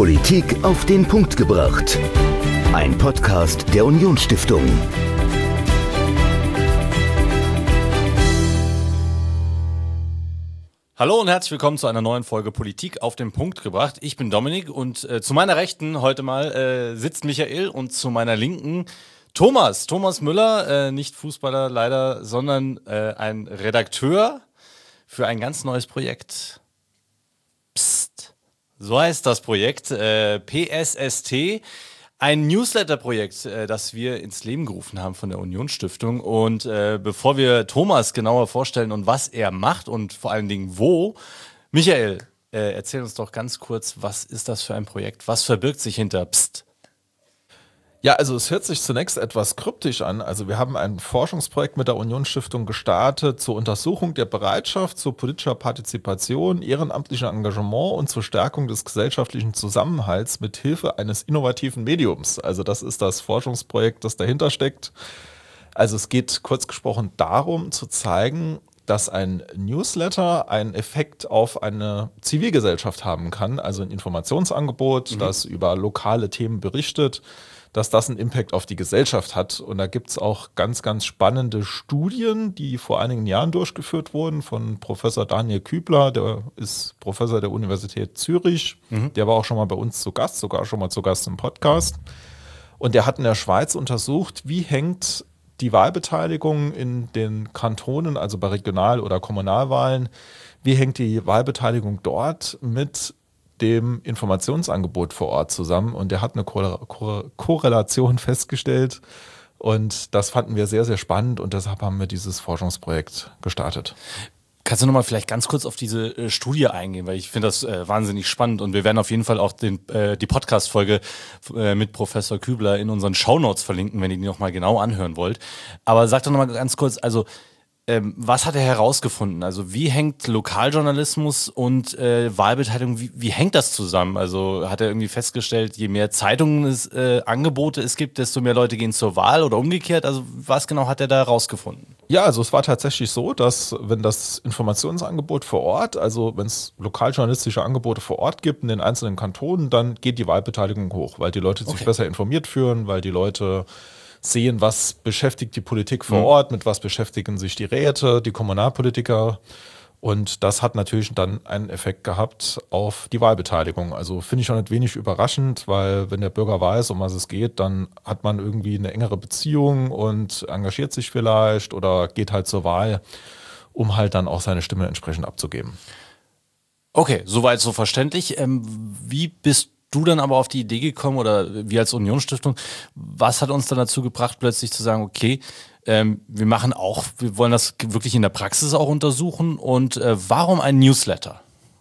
Politik auf den Punkt gebracht. Ein Podcast der Unionsstiftung. Hallo und herzlich willkommen zu einer neuen Folge Politik auf den Punkt gebracht. Ich bin Dominik und zu meiner Rechten heute mal sitzt Michael und zu meiner Linken Thomas Müller, nicht Fußballer leider, sondern ein Redakteur für ein ganz neues Projekt. Psst, so heißt das Projekt, PSST, ein Newsletter-Projekt, das wir ins Leben gerufen haben von der Unionsstiftung. Und bevor wir Thomas genauer vorstellen und was er macht und vor allen Dingen wo, Michael, erzähl uns doch ganz kurz, was ist das für ein Projekt? Was verbirgt sich hinter Psst? Ja, also es hört sich zunächst etwas kryptisch an. Also wir haben ein Forschungsprojekt mit der Unionsstiftung gestartet zur Untersuchung der Bereitschaft zu politischer Partizipation, ehrenamtlichem Engagement und zur Stärkung des gesellschaftlichen Zusammenhalts mit Hilfe eines innovativen Mediums. Also das ist das Forschungsprojekt, das dahinter steckt. Also es geht kurz gesprochen darum zu zeigen, dass ein Newsletter einen Effekt auf eine Zivilgesellschaft haben kann, also ein Informationsangebot, das über lokale Themen berichtet, dass das einen Impact auf die Gesellschaft hat. Und da gibt es auch ganz, ganz spannende Studien, die vor einigen Jahren durchgeführt wurden von Professor Daniel Kübler, der ist Professor der Universität Zürich. Der war auch schon mal bei uns zu Gast, sogar schon mal zu Gast im Podcast. Und der hat in der Schweiz untersucht, wie hängt die Wahlbeteiligung in den Kantonen, also bei Regional- oder Kommunalwahlen, wie hängt die Wahlbeteiligung dort mit dem Informationsangebot vor Ort zusammen, und er hat eine Korrelation festgestellt, und das fanden wir sehr, sehr spannend, und deshalb haben wir dieses Forschungsprojekt gestartet. Kannst du nochmal vielleicht ganz kurz auf diese Studie eingehen, weil ich finde das wahnsinnig spannend, und wir werden auf jeden Fall auch die Podcast-Folge mit Professor Kübler in unseren Shownotes verlinken, wenn ihr die nochmal genau anhören wollt. Aber sag doch nochmal ganz kurz, also was hat er herausgefunden? Also wie hängt Lokaljournalismus und Wahlbeteiligung, wie hängt das zusammen? Also hat er irgendwie festgestellt, je mehr Angebote es gibt, desto mehr Leute gehen zur Wahl oder umgekehrt? Also was genau hat er da herausgefunden? Ja, also es war tatsächlich so, dass wenn das Informationsangebot vor Ort, also wenn es lokaljournalistische Angebote vor Ort gibt in den einzelnen Kantonen, dann geht die Wahlbeteiligung hoch, weil die Leute sich besser informiert fühlen, weil die Leute sehen, was beschäftigt die Politik vor Ort, mit was beschäftigen sich die Räte, die Kommunalpolitiker. Und das hat natürlich dann einen Effekt gehabt auf die Wahlbeteiligung. Also finde ich auch nicht wenig überraschend, weil wenn der Bürger weiß, um was es geht, dann hat man irgendwie eine engere Beziehung und engagiert sich vielleicht oder geht halt zur Wahl, um halt dann auch seine Stimme entsprechend abzugeben. Okay, soweit so verständlich. Wie bist du dann aber auf die Idee gekommen, oder wir als Unionsstiftung, was hat uns dann dazu gebracht, plötzlich zu sagen, okay, wir wollen das wirklich in der Praxis auch untersuchen, und warum ein Newsletter?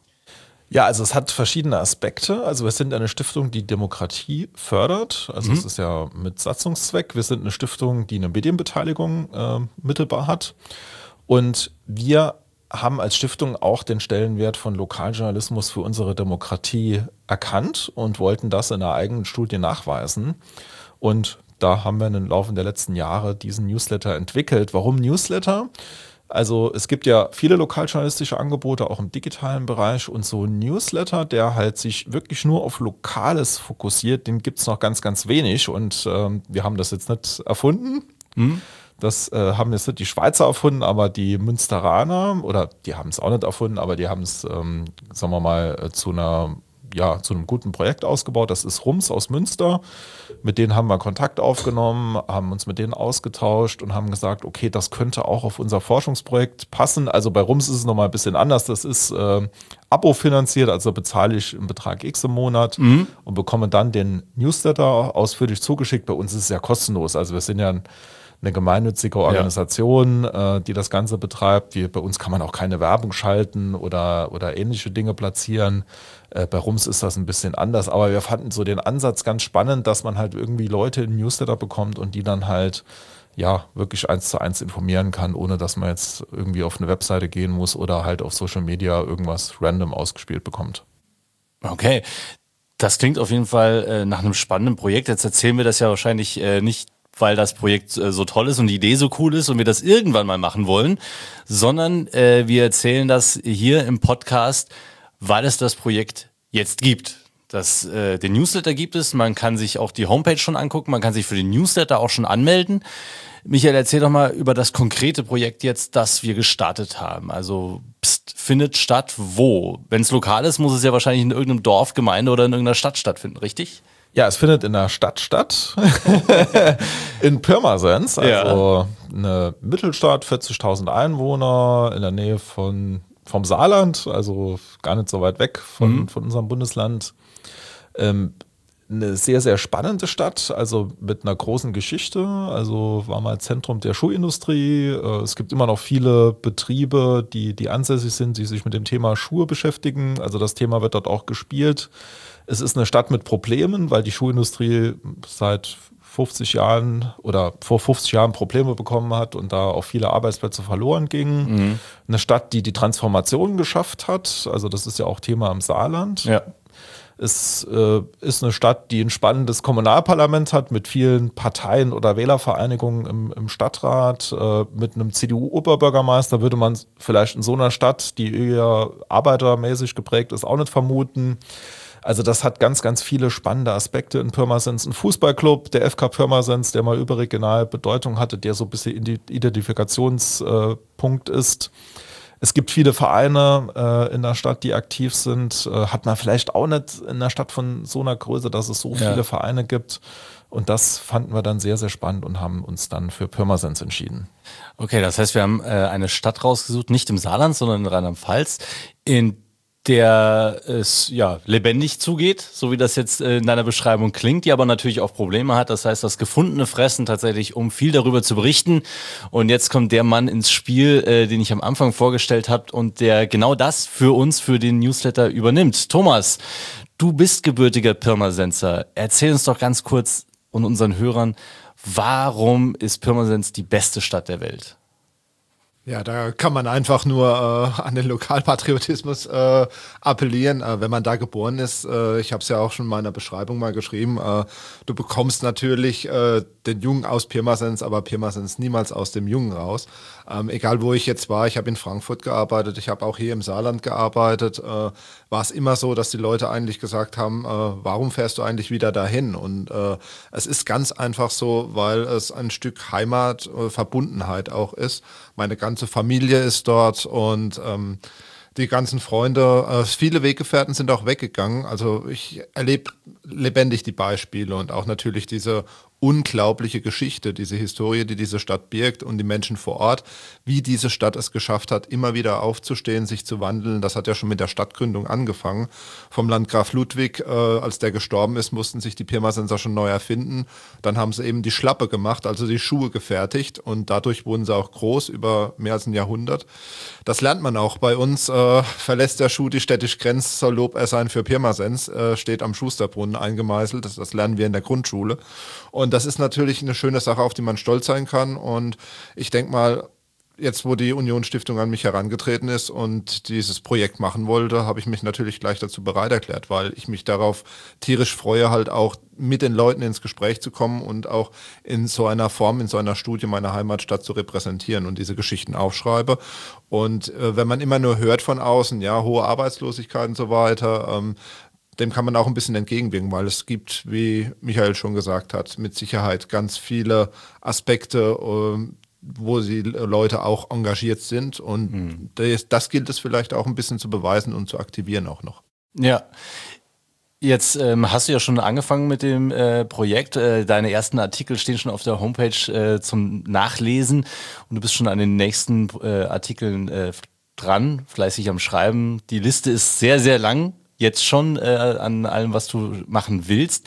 Ja, also es hat verschiedene Aspekte. Also wir sind eine Stiftung, die Demokratie fördert. Also es ist ja mit Satzungszweck. Wir sind eine Stiftung, die eine Medienbeteiligung mittelbar hat. Und wir haben als Stiftung auch den Stellenwert von Lokaljournalismus für unsere Demokratie erkannt und wollten das in einer eigenen Studie nachweisen. Und da haben wir im Laufe der letzten Jahre diesen Newsletter entwickelt. Warum Newsletter? Also es gibt ja viele lokaljournalistische Angebote, auch im digitalen Bereich, und so ein Newsletter, der halt sich wirklich nur auf Lokales fokussiert, den gibt es noch ganz, ganz wenig, und wir haben das jetzt nicht erfunden. Das haben jetzt nicht die Schweizer erfunden, aber die Münsteraner, oder die haben es auch nicht erfunden, aber die haben es, sagen wir mal, zu einem guten Projekt ausgebaut. Das ist RUMS aus Münster. Mit denen haben wir Kontakt aufgenommen, haben uns mit denen ausgetauscht und haben gesagt, okay, das könnte auch auf unser Forschungsprojekt passen. Also bei RUMS ist es nochmal ein bisschen anders. Das ist Abo finanziert, also bezahle ich einen Betrag X im Monat und bekomme dann den Newsletter ausführlich zugeschickt. Bei uns ist es ja kostenlos. Also wir sind ja eine gemeinnützige Organisation, die das Ganze betreibt. Bei uns kann man auch keine Werbung schalten oder ähnliche Dinge platzieren. Bei RUMS ist das ein bisschen anders, aber wir fanden so den Ansatz ganz spannend, dass man halt irgendwie Leute in Newsletter bekommt und die dann halt wirklich 1:1 informieren kann, ohne dass man jetzt irgendwie auf eine Webseite gehen muss oder halt auf Social Media irgendwas random ausgespielt bekommt. Okay, das klingt auf jeden Fall nach einem spannenden Projekt. Jetzt erzählen wir das ja wahrscheinlich nicht, weil das Projekt so toll ist und die Idee so cool ist und wir das irgendwann mal machen wollen, sondern wir erzählen das hier im Podcast, weil es das Projekt jetzt gibt. Den Newsletter gibt es, man kann sich auch die Homepage schon angucken, man kann sich für den Newsletter auch schon anmelden. Michael, erzähl doch mal über das konkrete Projekt jetzt, das wir gestartet haben. Also findet statt wo? Wenn es lokal ist, muss es ja wahrscheinlich in irgendeinem Dorf, Gemeinde oder in irgendeiner Stadt stattfinden, richtig? Ja, es findet in der Stadt statt. In Pirmasens, also eine Mittelstadt, 40.000 Einwohner in der Nähe vom Saarland, also gar nicht so weit weg von unserem Bundesland. Eine sehr, sehr spannende Stadt, also mit einer großen Geschichte, also war mal Zentrum der Schuhindustrie. Es gibt immer noch viele Betriebe, die ansässig sind, die sich mit dem Thema Schuhe beschäftigen. Also das Thema wird dort auch gespielt. Es ist eine Stadt mit Problemen, weil die Schuhindustrie seit 50 Jahren oder vor 50 Jahren Probleme bekommen hat und da auch viele Arbeitsplätze verloren gingen. Eine Stadt, die Transformation geschafft hat, also das ist ja auch Thema im Saarland. Ja. Es ist eine Stadt, die ein spannendes Kommunalparlament hat mit vielen Parteien oder Wählervereinigungen im Stadtrat, mit einem CDU-Oberbürgermeister würde man vielleicht in so einer Stadt, die eher arbeitermäßig geprägt ist, auch nicht vermuten. Also das hat ganz, ganz viele spannende Aspekte in Pirmasens. Ein Fußballclub, der FK Pirmasens, der mal überregional Bedeutung hatte, der so ein bisschen Identifikationspunkt ist. Es gibt viele Vereine in der Stadt, die aktiv sind. Hat man vielleicht auch nicht in einer Stadt von so einer Größe, dass es so viele Vereine gibt. Und das fanden wir dann sehr, sehr spannend und haben uns dann für Pirmasens entschieden. Okay, das heißt, wir haben eine Stadt rausgesucht, nicht im Saarland, sondern in Rheinland-Pfalz, in der es lebendig zugeht, so wie das jetzt in deiner Beschreibung klingt, die aber natürlich auch Probleme hat. Das heißt, das gefundene Fressen tatsächlich, um viel darüber zu berichten. Und jetzt kommt der Mann ins Spiel, den ich am Anfang vorgestellt habe und der genau das für uns, für den Newsletter übernimmt. Thomas, du bist gebürtiger Pirmasenser. Erzähl uns doch ganz kurz und unseren Hörern, warum ist Pirmasens die beste Stadt der Welt? Ja, da kann man einfach nur an den Lokalpatriotismus appellieren, wenn man da geboren ist. Ich habe es ja auch schon in meiner Beschreibung mal geschrieben. Du bekommst natürlich den Jungen aus Pirmasens, aber Pirmasens niemals aus dem Jungen raus. Egal wo ich jetzt war, ich habe in Frankfurt gearbeitet, ich habe auch hier im Saarland gearbeitet, war es immer so, dass die Leute eigentlich gesagt haben, warum fährst du eigentlich wieder dahin? Und es ist ganz einfach so, weil es ein Stück Heimat, Verbundenheit auch ist. Meine ganze Familie ist dort und die ganzen Freunde, viele Weggefährten sind auch weggegangen. Also ich erlebe lebendig die Beispiele und auch natürlich diese unglaubliche Geschichte, diese Historie, die diese Stadt birgt und die Menschen vor Ort, wie diese Stadt es geschafft hat, immer wieder aufzustehen, sich zu wandeln. Das hat ja schon mit der Stadtgründung angefangen. Vom Landgraf Ludwig, als der gestorben ist, mussten sich die Pirmasenser schon neu erfinden. Dann haben sie eben die Schlappe gemacht, also die Schuhe gefertigt und dadurch wurden sie auch groß über mehr als ein Jahrhundert. Das lernt man auch bei uns. Verlässt der Schuh die städtische Grenze, soll Lob er sein für Pirmasens, steht am Schusterbrunnen eingemeißelt. Das lernen wir in der Grundschule. Und das ist natürlich eine schöne Sache, auf die man stolz sein kann. Und ich denke mal, jetzt wo die Union-Stiftung an mich herangetreten ist und dieses Projekt machen wollte, habe ich mich natürlich gleich dazu bereit erklärt, weil ich mich darauf tierisch freue, halt auch mit den Leuten ins Gespräch zu kommen und auch in so einer Form, in so einer Studie meine Heimatstadt zu repräsentieren und diese Geschichten aufschreibe. Und wenn man immer nur hört von außen, ja, hohe Arbeitslosigkeit und so weiter, dem kann man auch ein bisschen entgegenwirken, weil es gibt, wie Michael schon gesagt hat, mit Sicherheit ganz viele Aspekte, wo die Leute auch engagiert sind und das gilt es vielleicht auch ein bisschen zu beweisen und zu aktivieren auch noch. Ja, jetzt hast du ja schon angefangen mit dem Projekt. Deine ersten Artikel stehen schon auf der Homepage zum Nachlesen und du bist schon an den nächsten Artikeln dran, fleißig am Schreiben. Die Liste ist sehr, sehr lang. Jetzt schon an allem, was du machen willst.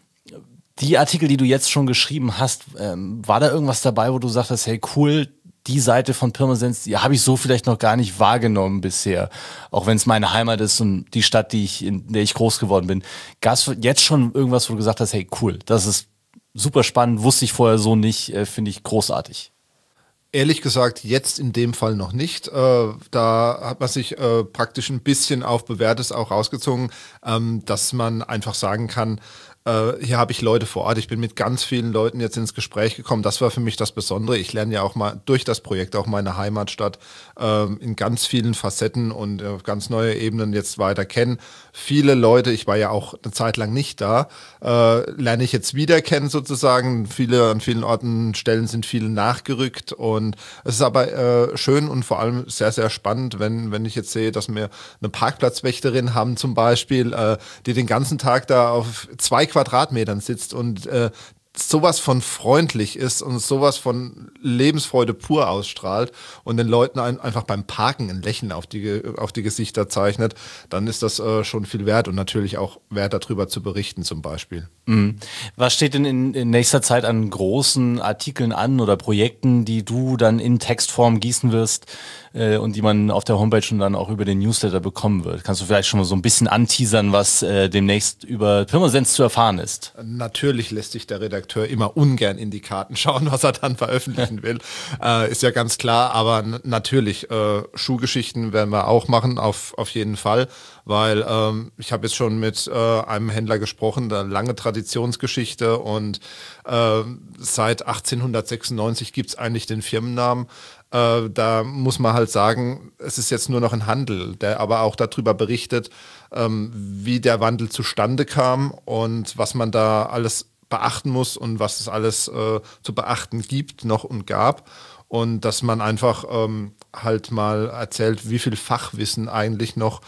Die Artikel, die du jetzt schon geschrieben hast, war da irgendwas dabei, wo du sagtest, hey cool, die Seite von Pirmasens, die habe ich so vielleicht noch gar nicht wahrgenommen bisher, auch wenn es meine Heimat ist und die Stadt, in der ich groß geworden bin. Gab es jetzt schon irgendwas, wo du gesagt hast, hey cool, das ist super spannend, wusste ich vorher so nicht, finde ich großartig? Ehrlich gesagt, jetzt in dem Fall noch nicht. Da hat man sich praktisch ein bisschen auf Bewährtes auch rausgezogen, dass man einfach sagen kann, hier habe ich Leute vor Ort. Ich bin mit ganz vielen Leuten jetzt ins Gespräch gekommen. Das war für mich das Besondere. Ich lerne ja auch mal durch das Projekt auch meine Heimatstadt in ganz vielen Facetten und auf ganz neue Ebenen jetzt weiter kennen. Viele Leute, ich war ja auch eine Zeit lang nicht da, lerne ich jetzt wieder kennen sozusagen. An vielen Orten, Stellen sind viele nachgerückt und es ist aber schön und vor allem sehr, sehr spannend, wenn ich jetzt sehe, dass wir eine Parkplatzwächterin haben zum Beispiel, die den ganzen Tag da auf 2 Quadratmetern sitzt und sowas von freundlich ist und sowas von Lebensfreude pur ausstrahlt und den Leuten einfach beim Parken ein Lächeln auf die Gesichter zeichnet, dann ist das schon viel wert und natürlich auch wert, darüber zu berichten zum Beispiel. Mhm. Was steht denn in nächster Zeit an großen Artikeln an oder Projekten, die du dann in Textform gießen wirst und die man auf der Homepage und dann auch über den Newsletter bekommen wird? Kannst du vielleicht schon mal so ein bisschen anteasern, was demnächst über Pirmasens zu erfahren ist? Natürlich lässt sich der Redakteur immer ungern in die Karten schauen, was er dann veröffentlichen will. Ist ja ganz klar, aber natürlich, Schuhgeschichten werden wir auch machen, auf jeden Fall, weil ich habe jetzt schon mit einem Händler gesprochen, der lange Traditionsgeschichte und seit 1896 gibt es eigentlich den Firmennamen. Da muss man halt sagen, es ist jetzt nur noch ein Handel, der aber auch darüber berichtet, wie der Wandel zustande kam und was man da alles beachten muss und was es alles zu beachten gibt noch und gab. Und dass man einfach halt mal erzählt, wie viel Fachwissen eigentlich noch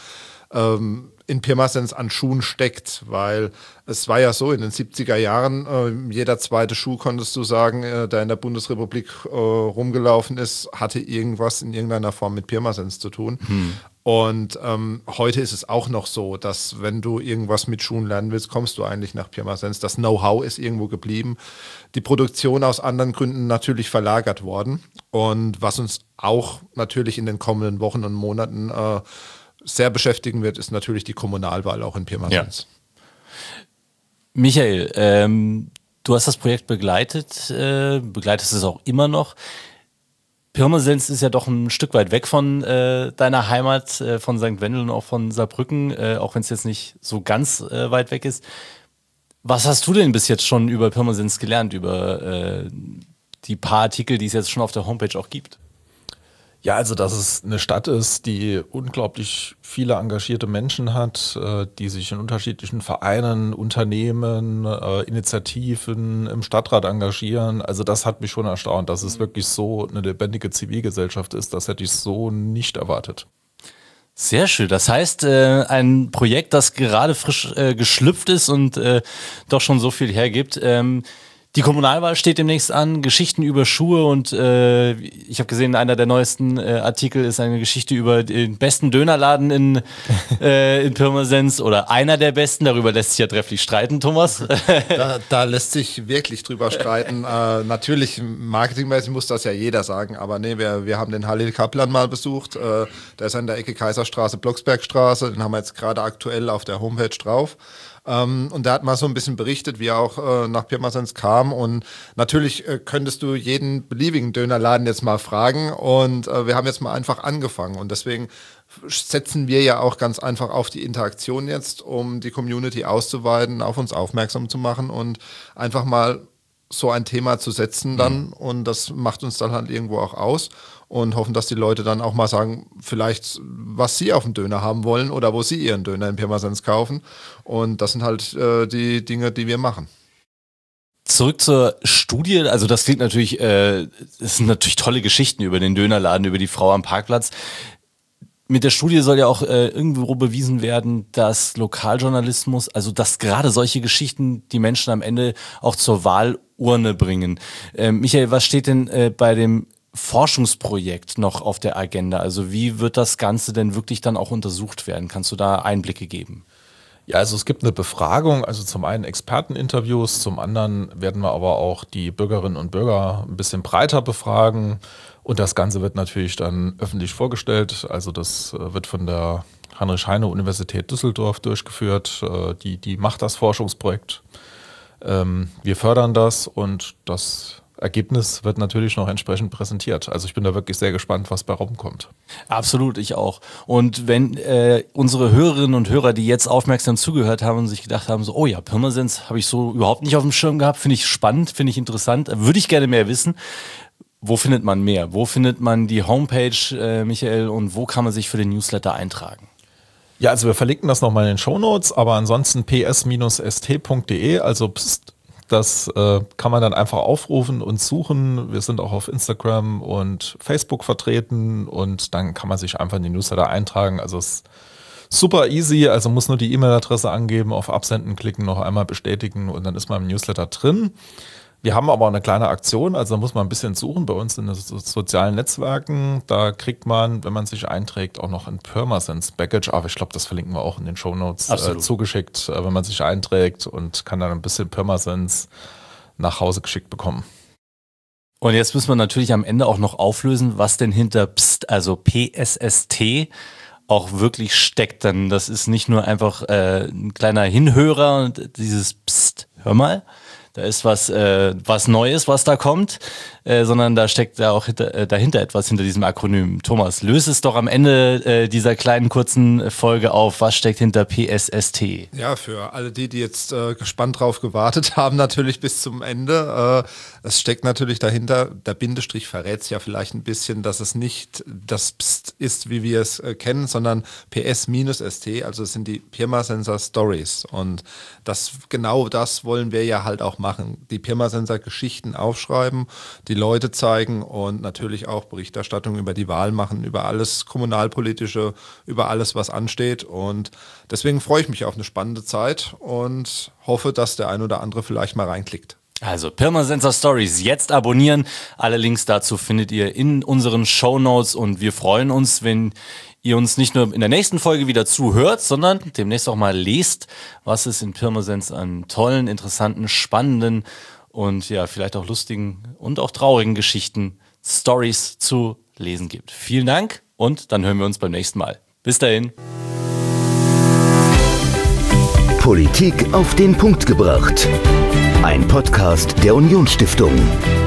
in Pirmasens an Schuhen steckt, weil es war ja so, in den 70er Jahren, jeder zweite Schuh, konntest du sagen, der in der Bundesrepublik rumgelaufen ist, hatte irgendwas in irgendeiner Form mit Pirmasens zu tun. Und heute ist es auch noch so, dass wenn du irgendwas mit Schuhen lernen willst, kommst du eigentlich nach Pirmasens. Das Know-how ist irgendwo geblieben. Die Produktion aus anderen Gründen natürlich verlagert worden. Und was uns auch natürlich in den kommenden Wochen und Monaten sehr beschäftigen wird, ist natürlich die Kommunalwahl auch in Pirmasens. Ja. Michael, du hast das Projekt begleitest es auch immer noch. Pirmasens ist ja doch ein Stück weit weg von deiner Heimat, von St. Wendel und auch von Saarbrücken, auch wenn es jetzt nicht so ganz weit weg ist. Was hast du denn bis jetzt schon über Pirmasens gelernt, über die paar Artikel, die es jetzt schon auf der Homepage auch gibt? Ja, also dass es eine Stadt ist, die unglaublich viele engagierte Menschen hat, die sich in unterschiedlichen Vereinen, Unternehmen, Initiativen im Stadtrat engagieren. Also das hat mich schon erstaunt, dass es wirklich so eine lebendige Zivilgesellschaft ist. Das hätte ich so nicht erwartet. Sehr schön. Das heißt, ein Projekt, das gerade frisch geschlüpft ist und doch schon so viel hergibt. Die Kommunalwahl steht demnächst an, Geschichten über Schuhe und ich habe gesehen, einer der neuesten Artikel ist eine Geschichte über den besten Dönerladen in Pirmasens oder einer der besten, darüber lässt sich ja trefflich streiten, Thomas. Da lässt sich wirklich drüber streiten. Natürlich, marketingmäßig muss das ja jeder sagen, aber nee, wir haben den Halil Kaplan mal besucht, der ist an der Ecke Kaiserstraße, Blocksbergstraße, den haben wir jetzt gerade aktuell auf der Homepage drauf. Und der hat mal so ein bisschen berichtet, wie er auch nach Pirmasens kam. Und natürlich könntest du jeden beliebigen Dönerladen jetzt mal fragen. Und wir haben jetzt mal einfach angefangen. Und deswegen setzen wir ja auch ganz einfach auf die Interaktion jetzt, um die Community auszuweiten, auf uns aufmerksam zu machen und einfach mal so ein Thema zu setzen dann. Und das macht uns dann halt irgendwo auch aus. Und hoffen, dass die Leute dann auch mal sagen, vielleicht, was sie auf dem Döner haben wollen oder wo sie ihren Döner in Pirmasens kaufen. Und das sind halt die Dinge, die wir machen. Zurück zur Studie, also das klingt natürlich, es sind natürlich tolle Geschichten über den Dönerladen, über die Frau am Parkplatz. Mit der Studie soll ja auch irgendwo bewiesen werden, dass Lokaljournalismus, also dass gerade solche Geschichten die Menschen am Ende auch zur Wahlurne bringen. Michael, was steht denn bei dem Forschungsprojekt noch auf der Agenda? Also wie wird das Ganze denn wirklich dann auch untersucht werden? Kannst du da Einblicke geben? Ja, also es gibt eine Befragung, also zum einen Experteninterviews, zum anderen werden wir aber auch die Bürgerinnen und Bürger ein bisschen breiter befragen und das Ganze wird natürlich dann öffentlich vorgestellt. Also das wird von der Heinrich-Heine-Universität Düsseldorf durchgeführt, die macht das Forschungsprojekt. Wir fördern das und das Ergebnis wird natürlich noch entsprechend präsentiert. Also ich bin da wirklich sehr gespannt, was bei rumkommt. Absolut, ich auch. Und wenn unsere Hörerinnen und Hörer, die jetzt aufmerksam zugehört haben und sich gedacht haben, so, oh ja, Pirmasens habe ich so überhaupt nicht auf dem Schirm gehabt, finde ich spannend, finde ich interessant, würde ich gerne mehr wissen. Wo findet man mehr? Wo findet man die Homepage, Michael, und wo kann man sich für den Newsletter eintragen? Ja, also wir verlinken das nochmal in den Shownotes, aber ansonsten ps-st.de, also das kann man dann einfach aufrufen und suchen. Wir sind auch auf Instagram und Facebook vertreten und dann kann man sich einfach in die Newsletter eintragen. Also es ist super easy, also muss nur die E-Mail-Adresse angeben, auf Absenden klicken, noch einmal bestätigen und dann ist man im Newsletter drin. Wir haben aber eine kleine Aktion, also da muss man ein bisschen suchen bei uns in den sozialen Netzwerken. Da kriegt man, wenn man sich einträgt, auch noch ein Pirmasens-Package, aber ich glaube, das verlinken wir auch in den Shownotes zugeschickt, wenn man sich einträgt und kann dann ein bisschen Pirmasens nach Hause geschickt bekommen. Und jetzt müssen wir natürlich am Ende auch noch auflösen, was denn hinter PSST, also PSST, auch wirklich steckt. Denn das ist nicht nur einfach ein kleiner Hinhörer und dieses Psst, hör mal. Da ist was Neues, was da kommt, sondern da steckt da auch dahinter etwas hinter diesem Akronym. Thomas, löse es doch am Ende dieser kleinen kurzen Folge auf. Was steckt hinter PSST? Ja, für alle die jetzt gespannt drauf gewartet haben, natürlich bis zum Ende. Es steckt natürlich dahinter, der Bindestrich verrät es ja vielleicht ein bisschen, dass es nicht das Psst ist, wie wir es kennen, sondern PS-ST, also es sind die Pirmasens Stories. Und genau das wollen wir ja halt auch machen. Die Pirmasens Geschichten aufschreiben, die Leute zeigen und natürlich auch Berichterstattung über die Wahl machen, über alles Kommunalpolitische, über alles, was ansteht. Und deswegen freue ich mich auf eine spannende Zeit und hoffe, dass der ein oder andere vielleicht mal reinklickt. Also Pirmasens Stories jetzt abonnieren. Alle Links dazu findet ihr in unseren Shownotes und wir freuen uns, wenn ihr uns nicht nur in der nächsten Folge wieder zuhört, sondern demnächst auch mal lest, was es in Pirmasens an tollen, interessanten, spannenden und ja, vielleicht auch lustigen und auch traurigen Geschichten, Stories zu lesen gibt. Vielen Dank und dann hören wir uns beim nächsten Mal. Bis dahin. Politik auf den Punkt gebracht. Ein Podcast der Unionsstiftung.